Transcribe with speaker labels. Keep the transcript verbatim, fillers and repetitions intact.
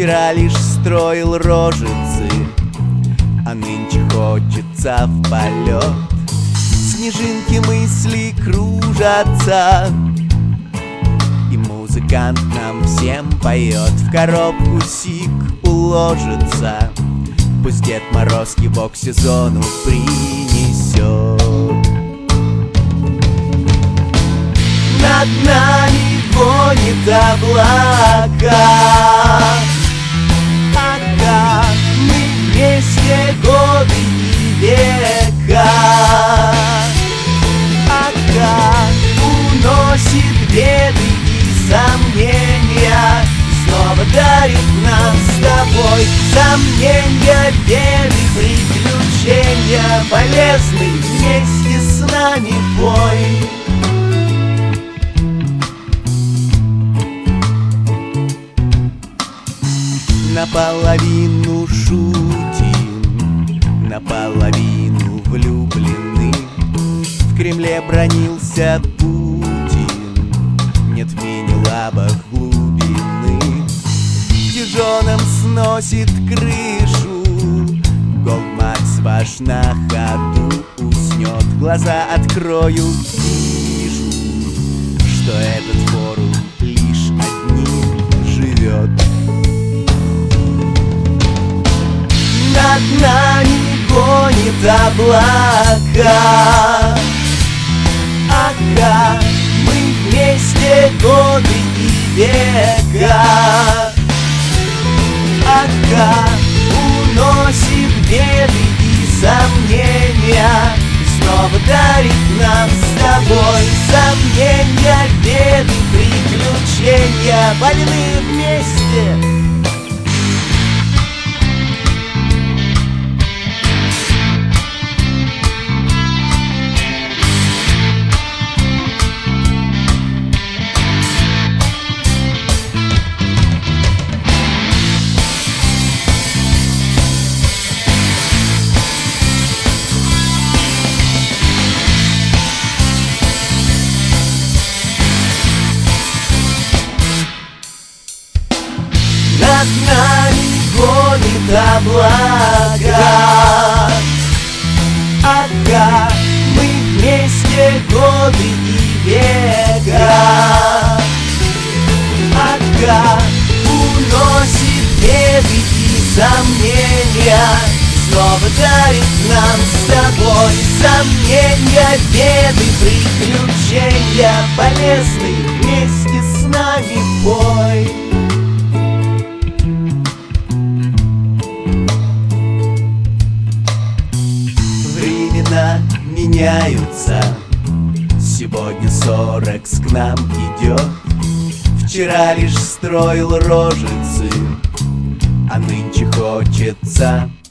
Speaker 1: Вчера лишь строил рожицы, а нынче хочется в полет. Снежинки мысли кружатся, и музыкант нам всем поет. В коробку сик уложится, пусть Дед Мороз его к сезону принесет. Над нами гонит облака, ага, мы вместе годы и века, ага, уносит беды и сомнения, снова дарит нам с тобой сомнения, беды, приключения, полезный вместе с нами пой. Наполовину шутим, наполовину влюблены. В Кремле бранился Путин, нет в мини-лабах глубины. Тяжелым сносит крышу, Голдмакс ваш на ходу уснет. Глаза открою, вижу, что этот форум лишь одним живет. Над нами гонит облака, ага, мы вместе годы и века, ага, уносит беды и сомнения, снова дарит нам с тобой сомнения, беды, приключения, больны вместе. Над нами гонит облака, ага, мы вместе годы и века, ага, уносит беды и сомнения, снова дарит нам с тобой сомнения, беды, приключения, полезный вместе с нами пой. Меняются, сегодня сорекс к нам идет. Вчера лишь строил рожицы, а нынче хочется